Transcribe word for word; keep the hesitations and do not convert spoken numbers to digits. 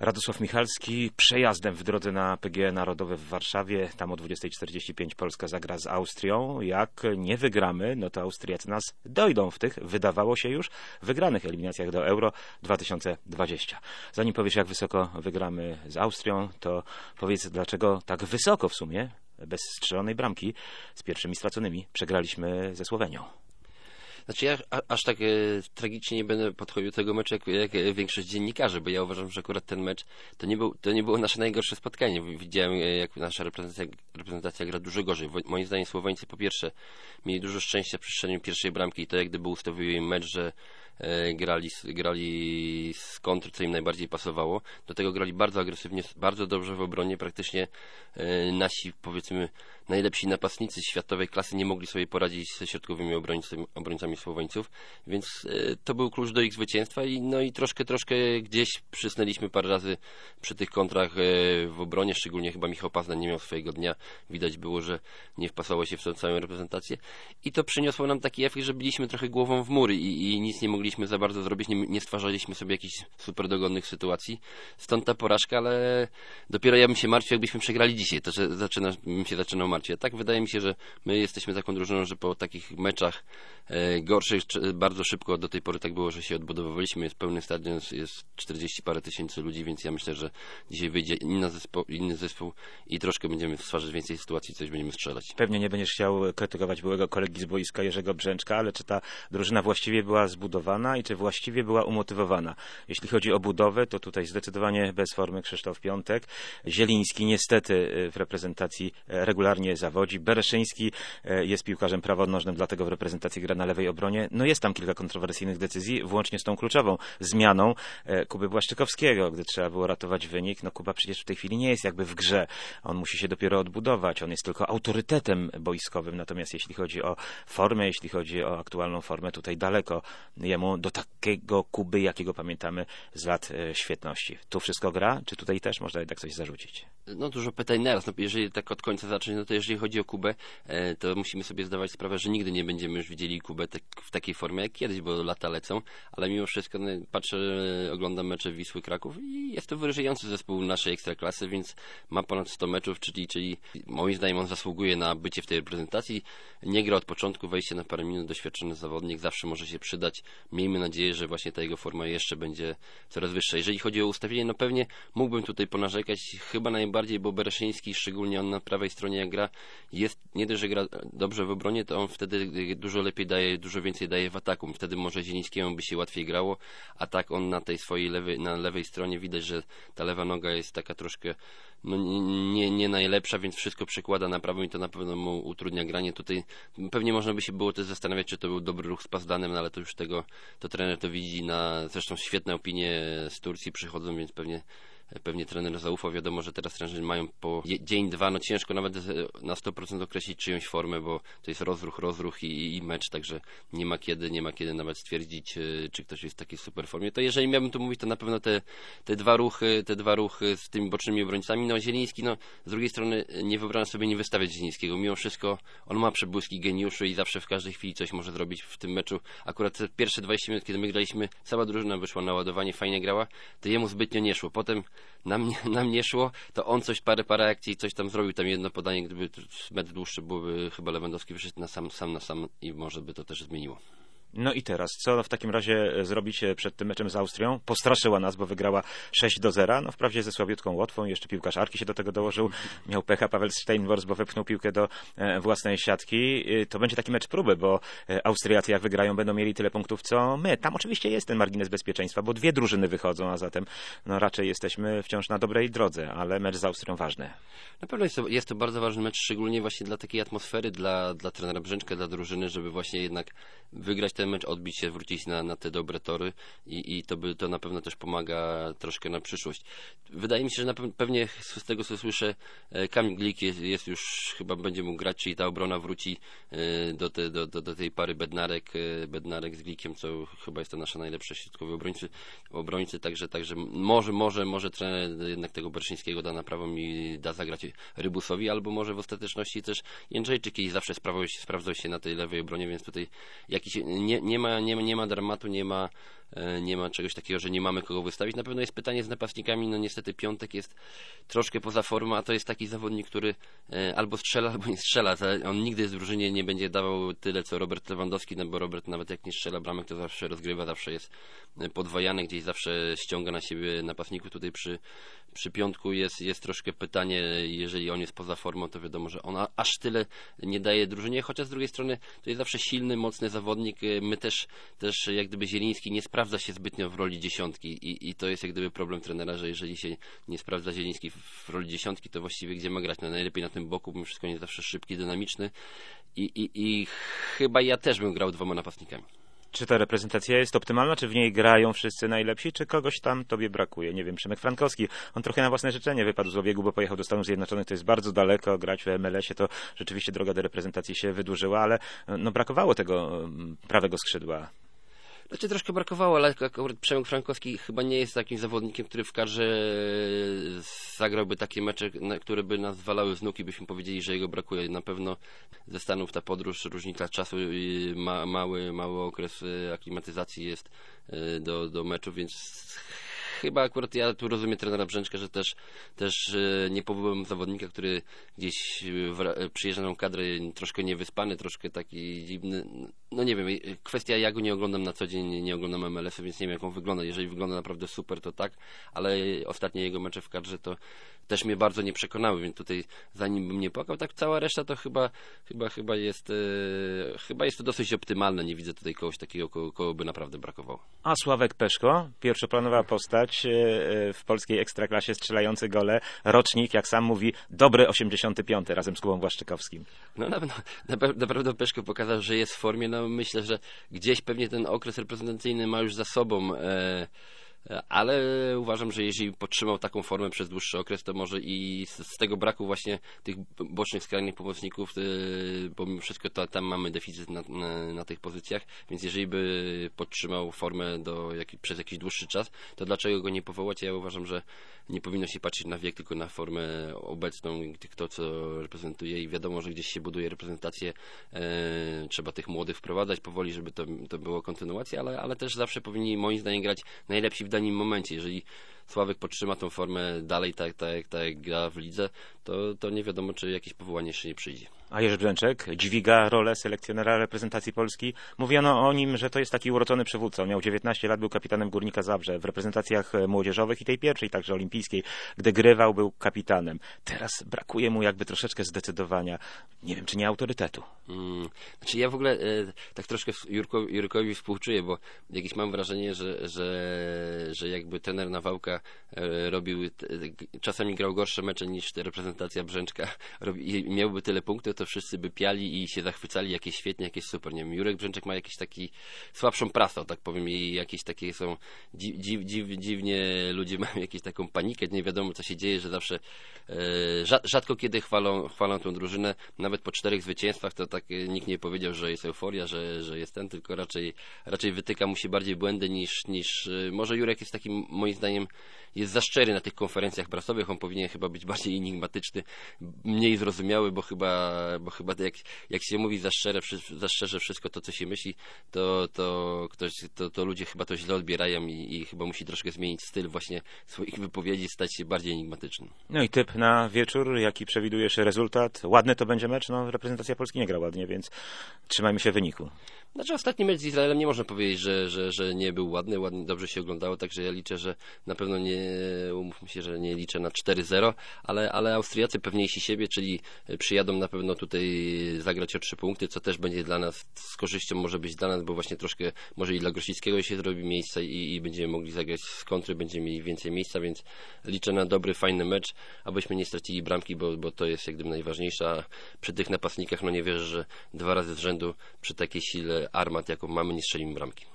Radosław Michalski przejazdem w drodze na P G E Narodowe w Warszawie. Tam o dwudziestej czterdzieści pięć Polska zagra z Austrią. Jak nie wygramy, no to Austriacy nas dojdą w tych, wydawało się już, wygranych eliminacjach do Euro dwa tysiące dwudziestego. Zanim powiesz, jak wysoko wygramy z Austrią, to powiedz, dlaczego tak wysoko w sumie, bez strzelonej bramki, z pierwszymi straconymi, przegraliśmy ze Słowenią. Znaczy ja a, aż tak e, tragicznie nie będę podchodził do tego meczu jak, jak większość dziennikarzy, bo ja uważam, że akurat ten mecz to nie, był, to nie było nasze najgorsze spotkanie. Widziałem, e, jak nasza reprezentacja, reprezentacja gra dużo gorzej. Wo, moim zdaniem Słoweńcy po pierwsze mieli dużo szczęścia przy strzeleniu pierwszej bramki i to jak gdyby ustawił im mecz, że e, grali, grali z kontr, co im najbardziej pasowało. Do tego grali bardzo agresywnie, bardzo dobrze w obronie. Praktycznie e, nasi, powiedzmy, najlepsi napastnicy światowej klasy nie mogli sobie poradzić ze środkowymi obrońcami, obrońcami Słoweńców, więc e, to był klucz do ich zwycięstwa i no i troszkę, troszkę gdzieś przysnęliśmy parę razy przy tych kontrach e, w obronie, szczególnie chyba Michał Pazdan nie miał swojego dnia, widać było, że nie wpasował się w tą całą reprezentację i to przyniosło nam taki efekt, że byliśmy trochę głową w mur i, i nic nie mogliśmy za bardzo zrobić, nie, nie stwarzaliśmy sobie jakichś super dogodnych sytuacji, stąd ta porażka, ale dopiero ja bym się martwił, jakbyśmy przegrali dzisiaj, to że zaczyna, bym się zaczynał martwić. A tak wydaje mi się, że my jesteśmy taką drużyną, że po takich meczach e, gorszych bardzo szybko do tej pory tak było, że się odbudowywaliśmy, jest pełny stadion, jest czterdzieści parę tysięcy ludzi, więc ja myślę, że dzisiaj wyjdzie inna zespo, inny zespół i troszkę będziemy stwarzać więcej sytuacji, coś będziemy strzelać. Pewnie nie będziesz chciał krytykować byłego kolegi z boiska Jerzego Brzęczka, ale czy ta drużyna właściwie była zbudowana i czy właściwie była umotywowana? Jeśli chodzi o budowę, to tutaj zdecydowanie bez formy Krzysztof Piątek. Zieliński niestety w reprezentacji regularnie zawodzi. Bereszyński jest piłkarzem prawonożnym, dlatego w reprezentacji gra na lewej obronie. No jest tam kilka kontrowersyjnych decyzji, włącznie z tą kluczową zmianą Kuby Błaszczykowskiego, gdy trzeba było ratować wynik. No Kuba przecież w tej chwili nie jest jakby w grze. On musi się dopiero odbudować. On jest tylko autorytetem boiskowym. Natomiast jeśli chodzi o formę, jeśli chodzi o aktualną formę, tutaj daleko jemu do takiego Kuby, jakiego pamiętamy z lat świetności. Tu wszystko gra? Czy tutaj też można jednak coś zarzucić? No dużo pytań naraz. No, jeżeli tak od końca zacząć, no to jeżeli chodzi o Kubę, to musimy sobie zdawać sprawę, że nigdy nie będziemy już widzieli Kubę tak, w takiej formie jak kiedyś, bo lata lecą, ale mimo wszystko no, patrzę, oglądam mecze Wisły Kraków i jest to wyróżniający zespół naszej ekstraklasy, więc ma ponad sto meczów, czyli, czyli moim zdaniem on zasługuje na bycie w tej reprezentacji. Nie gra od początku, wejście na parę minut, doświadczony zawodnik, zawsze może się przydać. Miejmy nadzieję, że właśnie ta jego forma jeszcze będzie coraz wyższa. Jeżeli chodzi o ustawienie, no pewnie mógłbym tutaj ponarzekać, chyba najbardziej, bo Bereszyński, szczególnie on na prawej stronie jak gra, jest nie dość, że gra dobrze w obronie, to on wtedy dużo lepiej daje, dużo więcej daje w ataku. Wtedy może Zielińskiemu by się łatwiej grało, a tak on na tej swojej lewej, na lewej stronie widać, że ta lewa noga jest taka troszkę no, nie, nie najlepsza, więc wszystko przekłada na prawą i to na pewno mu utrudnia granie. Tutaj pewnie można by się było też zastanawiać, czy to był dobry ruch z Pazdanem, no, ale to już tego, to trener to widzi, na zresztą świetne opinie z Turcji przychodzą, więc pewnie Pewnie trener zaufał. Wiadomo, że teraz trenerzy mają po dzień, dwa, no ciężko nawet na sto procent określić czyjąś formę, bo to jest rozruch, rozruch i, i mecz, także nie ma kiedy, nie ma kiedy nawet stwierdzić, czy ktoś jest w takiej super formie. To jeżeli miałbym tu mówić, to na pewno te, te dwa ruchy, te dwa ruchy z tymi bocznymi obrońcami. No Zieliński, no z drugiej strony nie wyobrażam sobie nie wystawiać Zielińskiego. Mimo wszystko on ma przebłyski geniuszu i zawsze w każdej chwili coś może zrobić w tym meczu. Akurat te pierwsze dwadzieścia minut, kiedy my graliśmy, cała drużyna wyszła na ładowanie, fajnie grała, to jemu zbytnio nie szło. Potem Nam nie, nam nie szło, to on coś, parę, parę akcji, coś tam zrobił, tam jedno podanie, gdyby metr dłuższy byłoby chyba Lewandowski wyszedł na sam, sam na sam i może by to też zmieniło. No i teraz, co w takim razie zrobić przed tym meczem z Austrią? Postraszyła nas, bo wygrała sześć do zera, no wprawdzie ze słabiutką Łotwą, jeszcze piłkarz Arki się do tego dołożył, miał pecha Paweł Steinwors, bo wepchnął piłkę do własnej siatki. To będzie taki mecz próby, bo Austriacy jak wygrają będą mieli tyle punktów co my. Tam oczywiście jest ten margines bezpieczeństwa, bo dwie drużyny wychodzą, a zatem no raczej jesteśmy wciąż na dobrej drodze, ale mecz z Austrią ważny. Na pewno jest to, jest to bardzo ważny mecz, szczególnie właśnie dla takiej atmosfery, dla, dla trenera Brzęczka, dla drużyny, żeby właśnie jednak wygrać ten mecz, odbić się, wrócić na, na te dobre tory i, i to by to na pewno też pomaga troszkę na przyszłość. Wydaje mi się, że na pewno, pewnie z tego co słyszę, Kamil Glik jest, jest już, chyba będzie mógł grać, czyli ta obrona wróci do, te, do, do, do tej pary Bednarek, Bednarek z Glikiem, co chyba jest to nasza najlepsza środkowy obrońcy, obrońcy, także, także może, może, może trener jednak tego Bereszyńskiego da na prawą i da zagrać Rybusowi, albo może w ostateczności też Jędrzejczyk i zawsze sprawdzał się, sprawdzał się na tej lewej obronie, więc tutaj jakiś, nie, nie, ma, nie, nie ma dramatu, nie ma e, nie ma czegoś takiego, że nie mamy kogo wystawić. Na pewno jest pytanie z napastnikami, no niestety Piątek jest troszkę poza formą, a to jest taki zawodnik, który e, albo strzela, albo nie strzela. On nigdy w drużynie nie będzie dawał tyle, co Robert Lewandowski, no bo Robert nawet jak nie strzela bramek, to zawsze rozgrywa, zawsze jest podwajany, gdzieś zawsze ściąga na siebie napastników. Tutaj przy, przy Piątku jest, jest troszkę pytanie, jeżeli on jest poza formą, to wiadomo, że on aż tyle nie daje drużynie, chociaż z drugiej strony to jest zawsze silny, mocny zawodnik. My też, też jak gdyby Zieliński nie sprawdza się zbytnio w roli dziesiątki i, i to jest jak gdyby problem trenera, że jeżeli się nie sprawdza Zieliński w roli dziesiątki, to właściwie gdzie ma grać? No najlepiej na tym boku, bo wszystko nie jest zawsze szybki, dynamiczny i, i, i chyba ja też bym grał dwoma napastnikami. Czy ta reprezentacja jest optymalna, czy w niej grają wszyscy najlepsi, czy kogoś tam tobie brakuje? Nie wiem, Przemek Frankowski, on trochę na własne życzenie wypadł z obiegu, bo pojechał do Stanów Zjednoczonych, to jest bardzo daleko, grać w M L S-ie, to rzeczywiście droga do reprezentacji się wydłużyła, ale no, brakowało tego mm, prawego skrzydła. Znaczy troszkę brakowało, ale akurat Przemek Frankowski chyba nie jest takim zawodnikiem, który w kadrze zagrałby takie mecze, które by nas walały z nóg i byśmy powiedzieli, że jego brakuje. Na pewno ze Stanów ta podróż, różnica czasu, ma, mały, mały okres aklimatyzacji jest do, do meczu, więc chyba akurat ja tu rozumiem trenera Brzęczka, że też, też nie powołałem zawodnika, który gdzieś w, przyjeżdża na kadrę troszkę niewyspany, troszkę taki dziwny. No nie wiem, kwestia, ja go nie oglądam na co dzień, nie oglądam M L S-u, więc nie wiem jak on wygląda. Jeżeli wygląda naprawdę super, to tak, ale ostatnie jego mecze w kadrze to też mnie bardzo nie przekonały, więc tutaj zanim bym nie płakał, tak cała reszta to chyba chyba, chyba jest e, chyba jest to dosyć optymalne. Nie widzę tutaj kogoś takiego, kogo, kogo by naprawdę brakowało. A Sławek Peszko, pierwszoplanowa postać w polskiej ekstraklasie, strzelający gole, rocznik, jak sam mówi, dobry osiemdziesiąty piąty razem z Kubą Błaszczykowskim. No na pewno, naprawdę Peszko pokazał, że jest w formie. No myślę, że gdzieś pewnie ten okres reprezentacyjny ma już za sobą, e, ale uważam, że jeżeli podtrzymał taką formę przez dłuższy okres, to może i z, z tego braku właśnie tych bocznych, skrajnych pomocników, e, bo mimo wszystko to, tam mamy deficyt na, na, na tych pozycjach, więc jeżeli by podtrzymał formę do, jak, przez jakiś dłuższy czas, to dlaczego go nie powołać? Ja uważam, że nie powinno się patrzeć na wiek, tylko na formę obecną, kto co reprezentuje i wiadomo, że gdzieś się buduje reprezentację, e, trzeba tych młodych wprowadzać powoli, żeby to, to było kontynuacja, ale, ale też zawsze powinni moim zdaniem grać najlepsi w danym momencie. Jeżeli Sławek podtrzyma tą formę dalej tak, tak, tak jak gra w lidze, to, to nie wiadomo, czy jakieś powołanie jeszcze nie przyjdzie. A Jerzy Brzęczek dźwiga rolę selekcjonera reprezentacji Polski. Mówiono o nim, że to jest taki uroczony przywódca. On miał dziewiętnaście lat, był kapitanem Górnika Zabrze. W reprezentacjach młodzieżowych i tej pierwszej, także olimpijskiej, gdy grywał, był kapitanem. Teraz brakuje mu jakby troszeczkę zdecydowania. Nie wiem, czy nie autorytetu. Hmm. Znaczy ja w ogóle e, tak troszkę Jurkowi, Jurkowi współczuję, bo jakieś mam wrażenie, że, że, że jakby trener Nawałka e, robił, te, czasami grał gorsze mecze niż te reprezentacja Brzęczka. Robi, i miałby tyle punktów, to wszyscy by piali i się zachwycali, jakieś świetnie, jakieś super. Nie wiem, Jurek Brzęczek ma jakiś taki słabszą prasę, tak powiem, i jakieś takie są dziw, dziw, dziw, dziwnie ludzie mają jakąś taką panikę, nie wiadomo co się dzieje, że zawsze e, rzadko kiedy chwalą, chwalą tą drużynę, nawet po czterech zwycięstwach to tak nikt nie powiedział, że jest euforia, że, że jest ten, tylko raczej, raczej wytyka mu się bardziej błędy niż, niż może Jurek jest takim, moim zdaniem, jest za szczery na tych konferencjach prasowych, on powinien chyba być bardziej enigmatyczny, mniej zrozumiały, bo chyba, bo chyba jak, jak się mówi za szczerze, za szczerze wszystko to, co się myśli, to, to, ktoś, to, to ludzie chyba to źle odbierają i, i chyba musi troszkę zmienić styl właśnie swoich wypowiedzi, stać się bardziej enigmatycznym. No i typ na wieczór, jaki przewidujesz rezultat? Ładny to będzie mecz? No reprezentacja Polski nie gra ładnie, więc trzymajmy się wyniku. Znaczy ostatni mecz z Izraelem nie można powiedzieć, że, że, że nie był ładny, ładnie, dobrze się oglądało, także ja liczę, że na pewno nie, umówmy się, że nie liczę na cztery zero, ale, ale Austriacy pewniejsi siebie, czyli przyjadą na pewno tutaj zagrać o trzy punkty, co też będzie dla nas z korzyścią może być dla nas, bo właśnie troszkę może i dla Grosickiego się zrobi miejsce i, i będziemy mogli zagrać z kontry, będziemy mieli więcej miejsca, więc liczę na dobry, fajny mecz, abyśmy nie stracili bramki, bo, bo to jest jak gdyby najważniejsze, a przy tych napastnikach no nie wierzę, że dwa razy z rzędu przy takiej sile armat, jaką mamy, nie strzelimy bramki.